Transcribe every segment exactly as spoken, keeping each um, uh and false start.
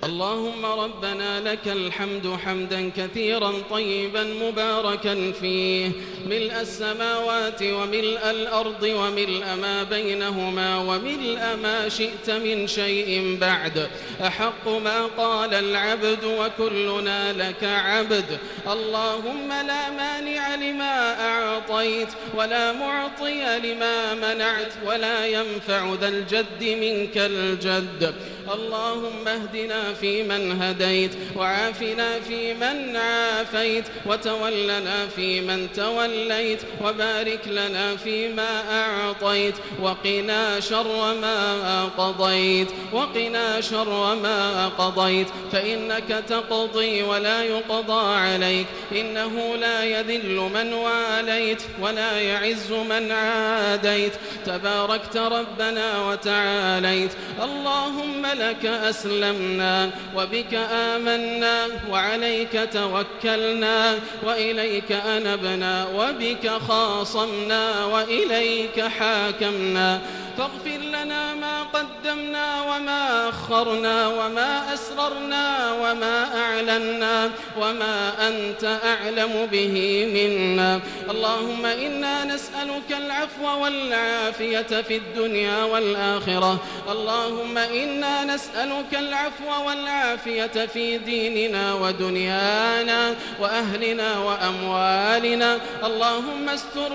اللهم ربنا لك الحمد حمدا كثيرا طيبا مباركا فيه، ملء السماوات وملء الأرض وملء ما بينهما وملء ما شئت من شيء بعد، أحق ما قال العبد وكلنا لك عبد. اللهم لا مانع لما أعطيت ولا معطي لما منعت ولا ينفع ذا الجد منك الجد. اللهم اهدنا فيمن هديت وعافنا فيمن عافيت وتولنا فيمن توليت وبارك لنا فيما أعطيت وقنا شر ما قضيت وقنا شر ما قضيت فإنك تقضي ولا يقضى عليك، إنه لا يذل من واليت ولا يعز من عاديت، تباركت ربنا وتعاليت. اللهم لك أسلمنا وبك آمنا وعليك توكلنا وإليك أنبنا وبك خاصمنا وإليك حاكمنا، فاغفر لنا ما قدمنا وما أخرنا وما أسررنا وما أعلنا وما أنت أعلم به منا. اللهم إنا نسألك العفو والعافية في الدنيا والآخرة. اللهم إنا نسألك العفو والعافية في ديننا ودنيانا وأهلنا وأموالنا. اللهم استر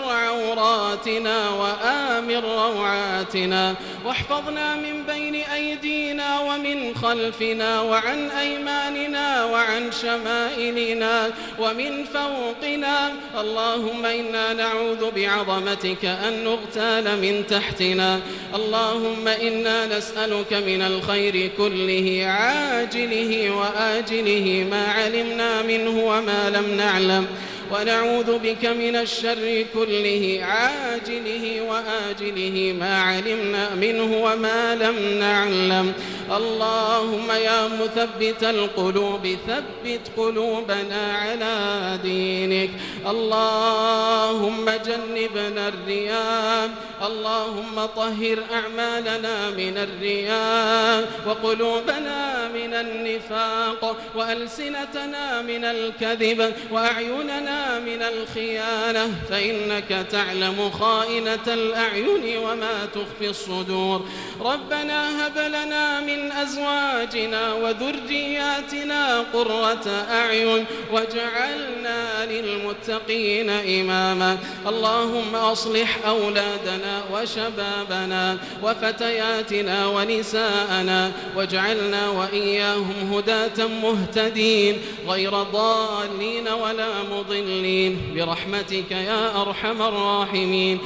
عوراتنا وآمن روعاتنا واحفظنا من بين أيدينا ومن خلفنا وعن أيماننا وعن شمائلنا ومن فوقنا. اللهم إنا نعوذ بعظمتك أن نغتال من تحتنا. اللهم إنا نسألك من الخير كله عاجله وآجله ما علمنا منه وما لم نعلم، ونعوذ بك من الشر كله عاجله وآجله ما علمنا منه وما لم نعلم. اللهم يا مثبت القلوب ثبت قلوبنا على دينك. اللهم جنبنا الرياء. اللهم طهر أعمالنا من الرياء وقلوبنا من النفاق وألسنتنا من الكذب وأعيننا من الخيانة، فإنك تعلم خائنة الأعين وما تخفي الصدور. ربنا هب لنا من أزواجنا وذرياتنا قرة أعين واجعلنا للمتقين إماما. اللهم أصلح أولادنا وشبابنا وفتياتنا ونساءنا واجعلنا وإياهم هداة مهتدين غير ضالين ولا مضلين برحمتك يا أرحم الراحمين.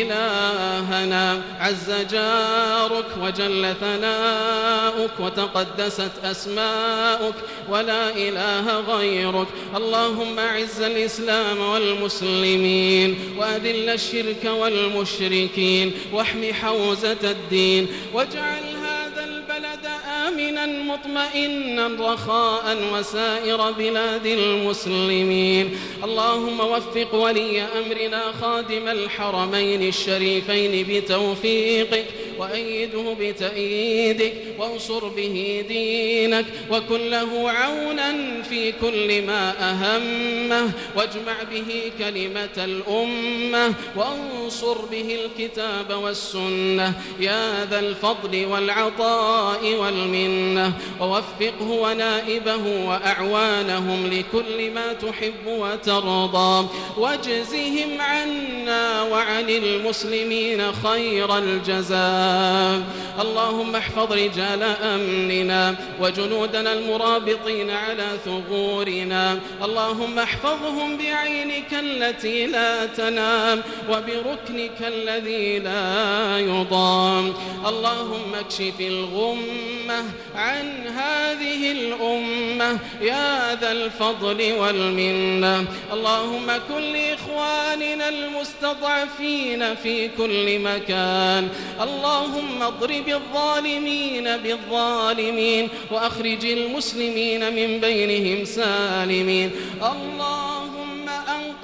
إلهنا عز جارك وجل ثناؤك وتقدست أسماؤك ولا إله غيرك. اللهم أعز الإسلام والمسلمين وأذل الشرك والمشركين واحم حوزة الدين واجعل هذا البلد آمنا مطمئنا رخاء وسائر بلاد المسلمين. اللهم وفق ولي أمرنا خادم الحرمين الشريفين بتوفيقك وأيده بتأييدك وانصر به دينك وكن له عونا في كل ما أهمه واجمع به كلمة الأمة وانصر به الكتاب والسنة يا ذا الفضل والعطاء والمنة. ووفقه ونائبه وأعوانهم لكل ما تحب وترضى واجزهم عنا وعن المسلمين خير الجزاء. اللهم احفظ رجال أمننا وجنودنا المرابطين على ثغورنا. اللهم احفظهم بعينك التي لا تنام وبركنك الذي لا يضام. اللهم اكشف الغمة عن هذه الأمة يا ذا الفضل والمنة. اللهم كن لإخواننا المستضعفين في كل مكان. اللهم اضرب الظالمين بالظالمين وأخرج المسلمين من بينهم سالمين. اللهم أنقذ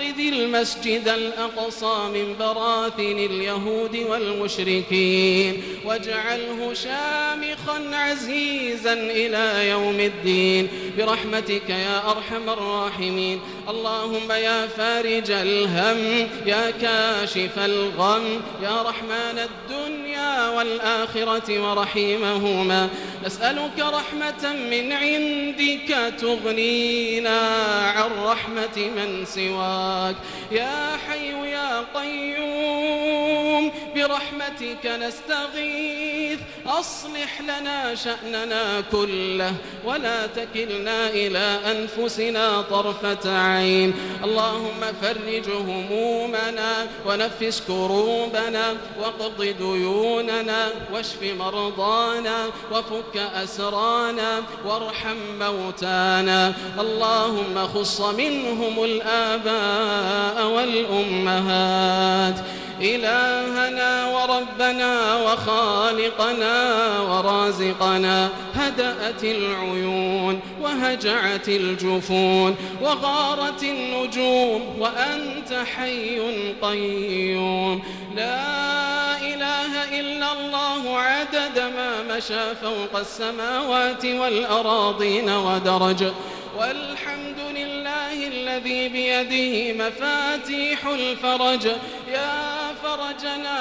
وانقذ المسجد الأقصى من براثن اليهود والمشركين واجعله شامخا عزيزا إلى يوم الدين برحمتك يا أرحم الراحمين. اللهم يا فارج الهم يا كاشف الغم يا رحمن الدنيا والآخرة ورحيمهما، نسألك رحمة من عندك تغنينا عن رحمة من سواك. يا حي يا قيوم برحمتك نستغيث، أصلح لنا شأننا كله ولا تكلنا إلى أنفسنا طرفة عين. اللهم فرج همومنا ونفس كروبنا واقض ديوننا واشف مرضانا وفك أسرانا وارحم موتانا. اللهم خص منهم الآباء والأمهات. إلهنا وربنا وخالقنا ورازقنا، هدأت العيون وهجعت الجفون وغارت النجوم وأنت حي قيوم، لا إله إلا الله عدد ما مشى فوق السماوات والأراضين ودرج، والحمد لله الذي بيده مفاتيح الفرج. يا فرجنا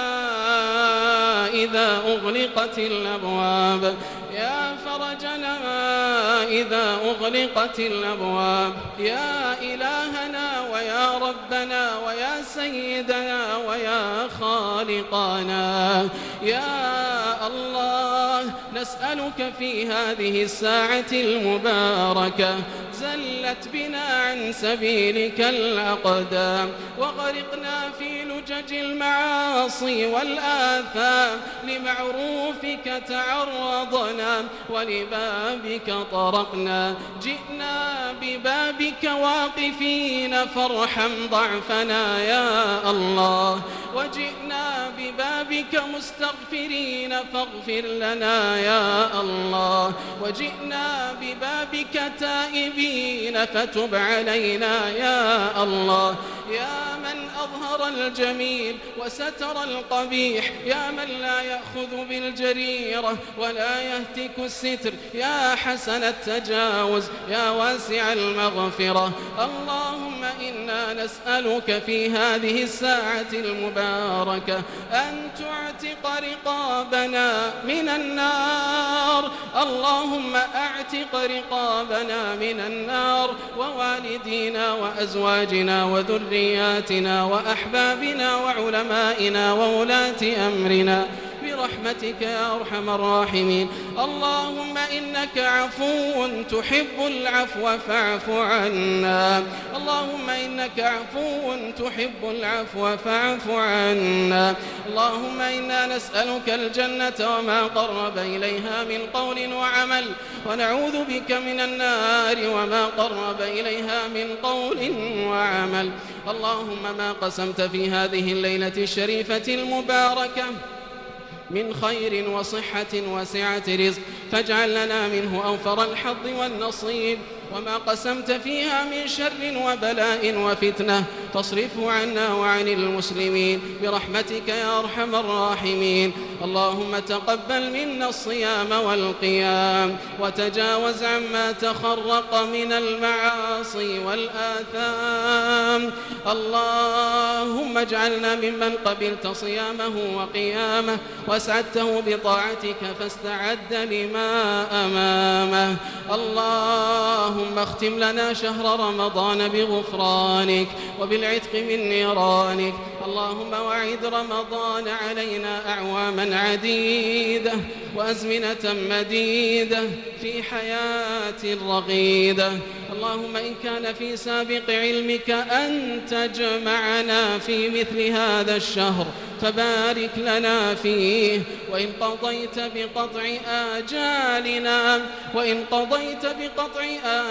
إذا أغلقت الأبواب، يا فرجنا إذا أغلقت الأبواب، يا إلهنا ويا ربنا ويا سيدنا ويا خالقنا. يا الله نسألك في هذه الساعة المباركة، زلت بنا عن سبيلك الأقدام وغرقنا في لجج المعاصي والآثام، لمعروفك تعرضنا ولبابك طرقنا، جئنا ببابك واقفين فارحم ضعفنا يا الله، وجئنا ببابك مستغفرين فاغفر لنا يا الله، وجئنا ببابك تائبين فتب علينا يا الله. يا من أظهر الجميل وستر القبيح، يا من لا يأخذ بالجريرة ولا يهتك الستر، يا حسن التجاوز يا واسع المغفرة. اللهم إنا نسألك في هذه الساعة المباركة أن تعتق رقابنا من النار. اللهم أعتق رقابنا من النار، ووالدينا وأزواجنا وذرياتنا وأحبابنا وعلمائنا وولاة أمرنا برحمتك يا أرحم الراحمين. اللهم إنك عفو تحب العفو فاعف عنا، اللهم إنك عفو تحب العفو فاعف عنا. اللهم إنا نسألك الجنة وما قرب إليها من قول وعمل، ونعوذ بك من النار وما قرب إليها من قول وعمل. اللهم ما قسمت في هذه الليلة الشريفة المباركة من خير وصحة وسعة رزق فاجعل لنا منه أوفر الحظ والنصيب، وما قسمت فيها من شر وبلاء وفتنة فاصرفه عنا وعن المسلمين برحمتك يا أرحم الراحمين. اللهم تقبل منا الصيام والقيام، وتجاوز عما تخرق من المعاصي والآثام. اللهم اجعلنا ممن قبلت صيامه وقيامه واسعدته بطاعتك فاستعد لما أمامه. اللهم اللهم اختم لنا شهر رمضان بغفرانك وبالعتق من نيرانك. اللهم وعد رمضان علينا أعواما عديدة وأزمنة مديدة في حياة رغيدة. اللهم إن كان في سابق علمك أن تجمعنا في مثل هذا الشهر فبارك لنا فيه، وإن قضيت بقطع آجالنا وإن قضيت بقطع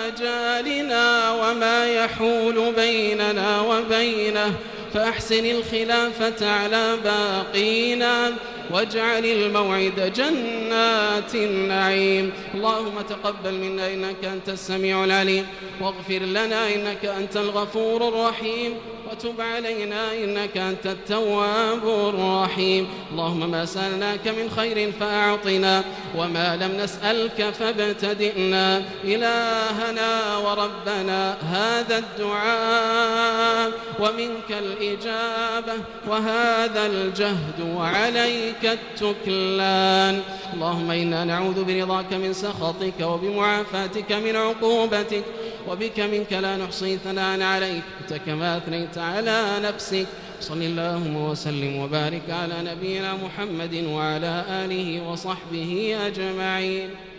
آجالنا وما يحول بيننا وبينه فأحسن الخلافة على باقينا واجعل الموعد جنات النعيم. اللهم تقبل منا إنك أنت السميع العليم، واغفر لنا إنك أنت الغفور الرحيم، وتب علينا إنك أنت التواب الرحيم. اللهم ما سألناك من خير فأعطنا وما لم نسألك فابتدئنا. إلهنا وربنا هذا الدعاء ومنك الإجابة وهذا الجهد وعليك التكلان. اللهم إنا نعوذ برضاك من سخطك وبمعافاتك من عقوبتك وبك منك لا نحصي ثناء عليك أنت كما أثنيت على نفسك. صل اللهم وسلم وبارك على نبينا محمد وعلى آله وصحبه أجمعين.